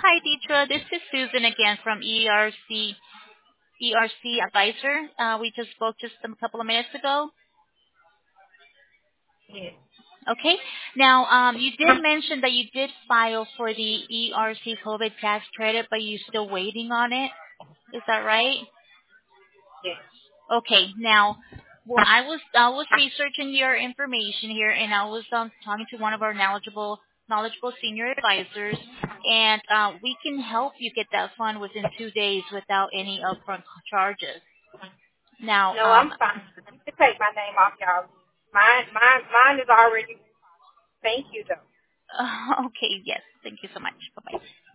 hi, Deetra. This is Susan again from ERC Advisor. We just spoke just a couple of minutes ago. Yes. Okay. Now, you did mention that you did file for the ERC COVID tax credit, but you're still waiting on it. Is that right? Yes. Okay. Now, well, I was researching your information here, and I was talking to one of our knowledgeable senior advisors, and we can help you get that fund within 2 days without any upfront charges. Now, No, I'm fine. You can take my name off, y'all. Mine is already. Thank you, though. okay, yes. Thank you so much. Bye bye.